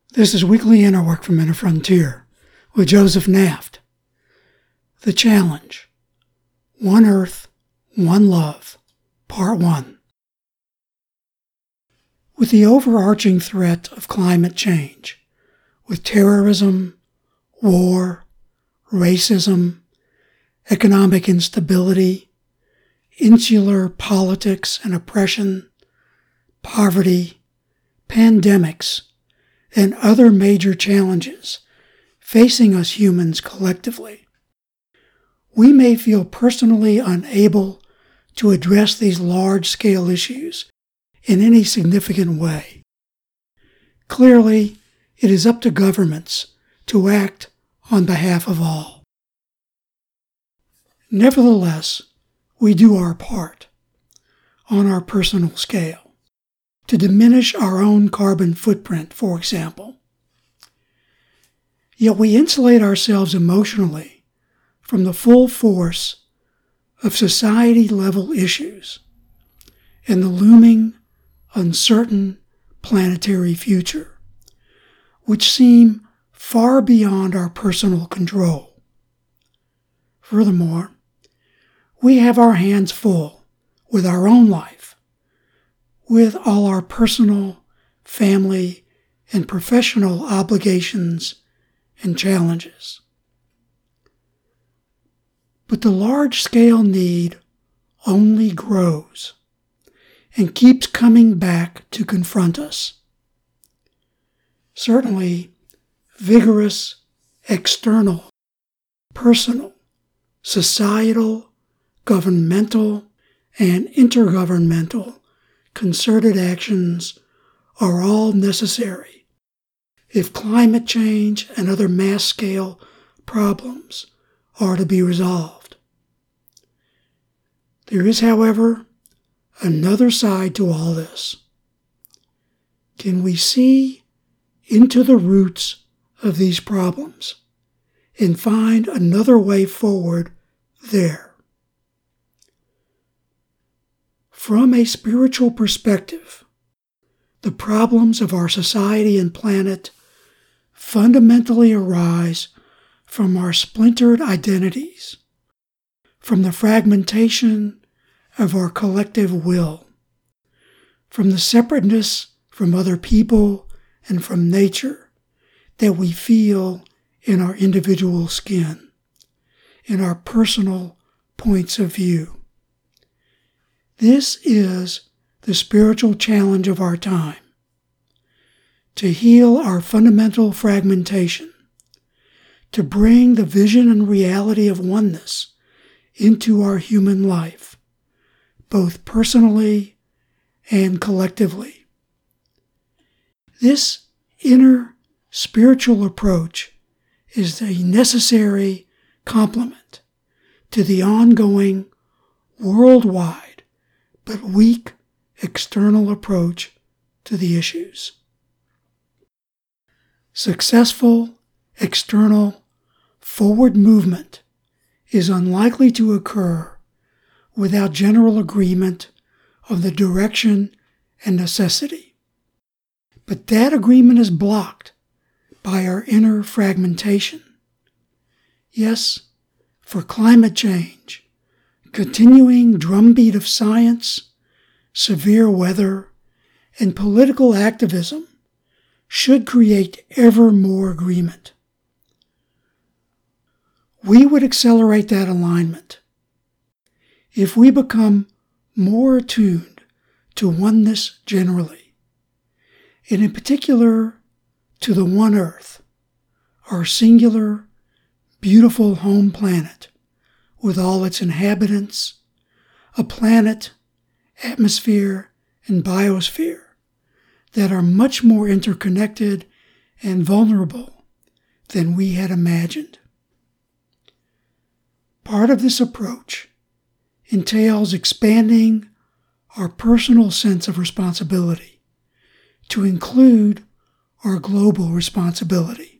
This is Weekly Inner Work from Inner Frontier with Joseph Naft. The Challenge. One Earth, One Love, Part 1. With the overarching threat of climate change, with terrorism, war, racism, economic instability, insular politics and oppression, poverty, pandemics, and other major challenges facing us humans collectively, we may feel personally unable to address these large-scale issues in any significant way. Clearly, it is up to governments to act on behalf of all. Nevertheless, we do our part, on our personal scale, to diminish our own carbon footprint, for example. Yet we insulate ourselves emotionally from the full force of society-level issues and the looming, uncertain planetary future, which seem far beyond our personal control. Furthermore, we have our hands full with our own life, with all our personal, family, and professional obligations and challenges. But the large-scale need only grows and keeps coming back to confront us. Certainly, vigorous, external, personal, societal, governmental, and intergovernmental concerted actions are all necessary if climate change and other mass-scale problems are to be resolved. There is, however, another side to all this. Can we see into the roots of these problems and find another way forward there? From a spiritual perspective, the problems of our society and planet fundamentally arise from our splintered identities, from the fragmentation of our collective will, from the separateness from other people and from nature that we feel in our individual skin, in our personal points of view. This is the spiritual challenge of our time, to heal our fundamental fragmentation, to bring the vision and reality of oneness into our human life, both personally and collectively. This inner spiritual approach is a necessary complement to the ongoing, worldwide, but weak external approach to the issues. Successful, external, forward movement is unlikely to occur without general agreement of the direction and necessity. But that agreement is blocked by our inner fragmentation. Yes, for climate change, continuing drumbeat of science, severe weather, and political activism should create ever more agreement. We would accelerate that alignment if we become more attuned to oneness generally, and in particular to the one Earth, our singular, beautiful home planet, with all its inhabitants, a planet, atmosphere, and biosphere that are much more interconnected and vulnerable than we had imagined. Part of this approach entails expanding our personal sense of responsibility to include our global responsibility.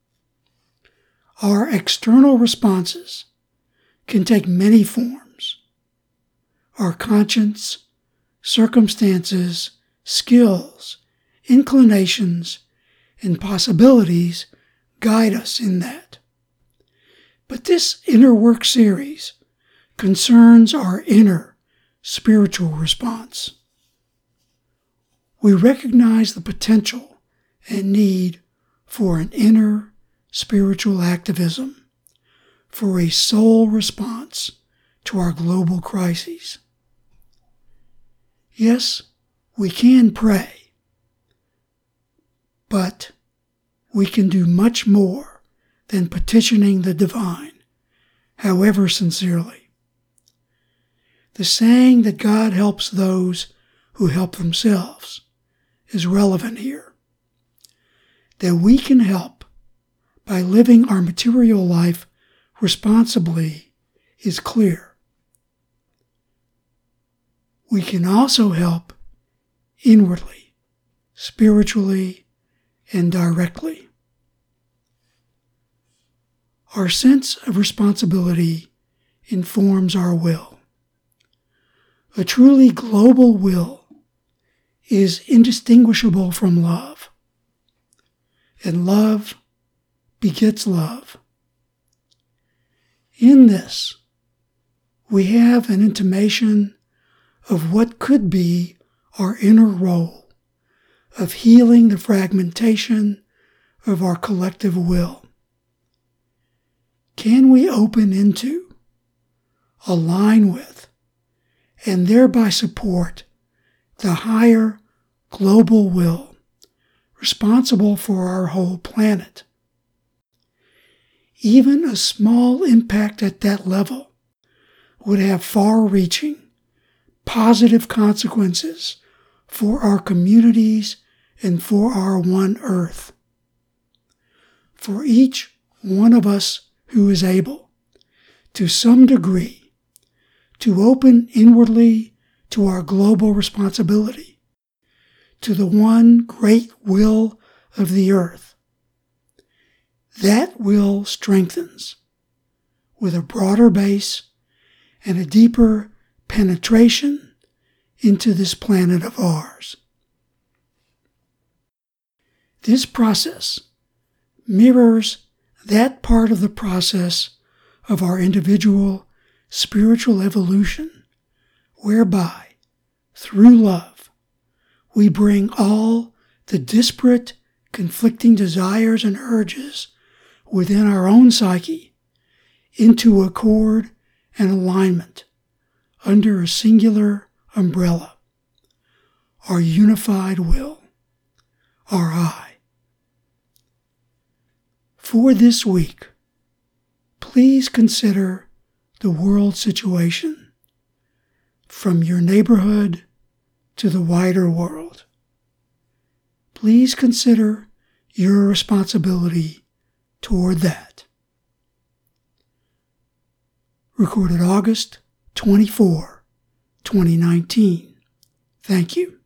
Our external responses can take many forms. Our conscience, circumstances, skills, inclinations, and possibilities guide us in that. But this Inner Work series concerns our inner spiritual response. We recognize the potential and need for an inner spiritual activism, for a soul response to our global crises. Yes, we can pray, but we can do much more than petitioning the divine, however sincerely. The saying that God helps those who help themselves is relevant here. That we can help by living our material life responsibly is clear. We can also help inwardly, spiritually, and directly. Our sense of responsibility informs our will. A truly global will is indistinguishable from love, and love begets love. In this, we have an intimation of what could be our inner role of healing the fragmentation of our collective will. Can we open into, align with, and thereby support the higher global will responsible for our whole planet? Even a small impact at that level would have far-reaching, positive consequences for our communities and for our one Earth. For each one of us who is able, to some degree, to open inwardly to our global responsibility, to the one great will of the earth. That will strengthens with a broader base and a deeper penetration into this planet of ours. This process mirrors that part of the process of our individual spiritual evolution, whereby, through love, we bring all the disparate, conflicting desires and urges within our own psyche into accord and alignment under a singular umbrella, our unified will, our I. For this week, please consider the world situation from your neighborhood to the wider world. Please consider your responsibility toward that. Recorded August 24, 2019. Thank you.